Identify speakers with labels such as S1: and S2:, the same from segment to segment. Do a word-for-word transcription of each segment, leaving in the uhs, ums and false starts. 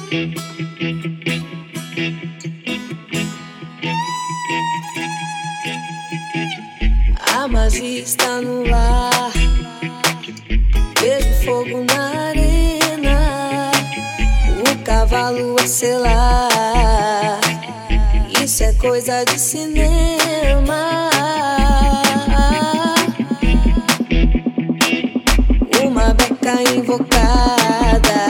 S1: A magia está no ar, vejo fogo na arena, o cavalo a selar, isso é coisa de cinema. Uma beca invocada,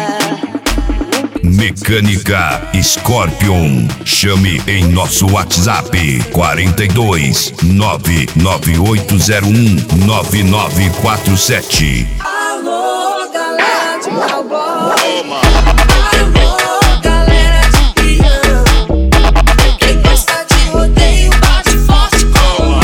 S2: Mecânica Scorpion. Chame em nosso WhatsApp quarenta e dois nove nove oito zero um nove nove quatro sete.
S1: alô galera de cowboy, alô galera de peão, quem gosta de rodeio bate forte com o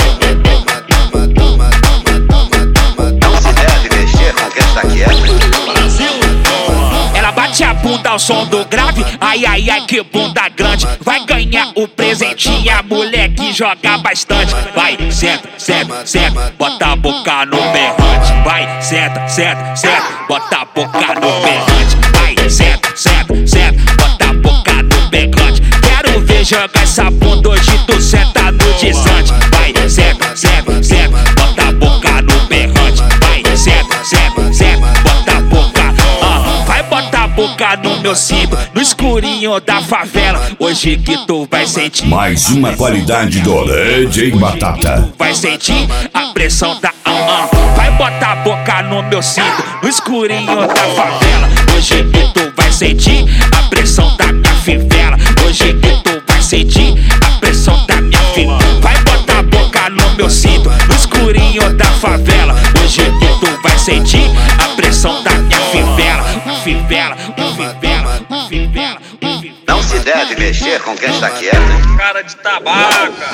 S3: Não se deve mexer com quem está quieto.
S4: Ela bate a bunda ao som do grave, ai ai ai que bunda grande. Vai ganhar o presentinho, a mulher que joga bastante. Vai, senta, senta, senta, bota a boca no berrante. Vai, senta, senta, senta, bota a boca no berrante. Vai, senta, senta, senta, bota a boca no berrante. Quero ver jogar essa bunda hoje, tu senta no desante. Vai, senta, senta, senta, bota a boca no berrante. Vai, senta, senta, senta, bota a boca. Ah, vai botar a boca no meu cinto, no escurinho da favela. Hoje que tu vai sentir
S2: Mais uma qualidade do D J Batata.
S4: vai sentir a pressão da ah, ah. Vai botar a boca no meu cinto, no escurinho da favela. Hoje que tu vai sentir a pressão da minha fivela. Hoje que tu vai sentir a pressão da minha fivela. Vai botar a boca no meu cinto, no escurinho da favela. Hoje que tu vai sentir a pressão da minha fivela. Fivela, fivela, fivela, fivela.
S3: Não se deve mexer com quem está quieto.
S4: Cara de tabaca.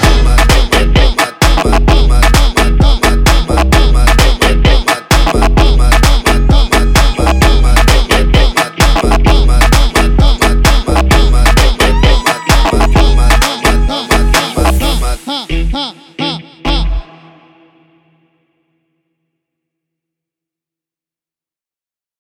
S1: Huh.